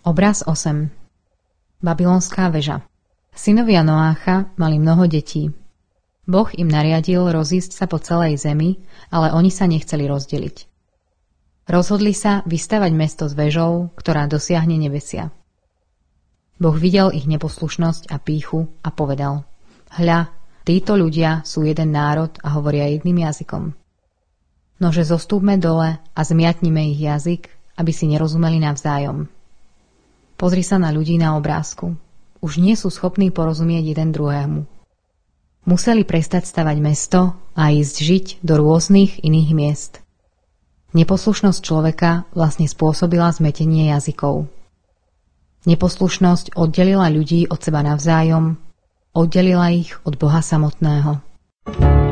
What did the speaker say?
Obraz 8. Babylonská väža. Synovia Noácha mali mnoho detí. Boh im nariadil rozísť sa po celej zemi, ale oni sa nechceli rozdeliť. Rozhodli sa vystavať mesto s väžou, ktorá dosiahne nebesia. Boh videl ich neposlušnosť a pýchu a povedal: Hľa, títo ľudia sú jeden národ a hovoria jedným jazykom. Nože zostúpme dole a zmiatnime ich jazyk, aby si nerozumeli navzájom. Pozri sa na ľudí na obrázku. Už nie sú schopní porozumieť jeden druhému. Museli prestať stavať mesto a ísť žiť do rôznych iných miest. Neposlušnosť človeka vlastne spôsobila zmetenie jazykov. Neposlušnosť oddelila ľudí od seba navzájom, oddelila ich od Boha samotného.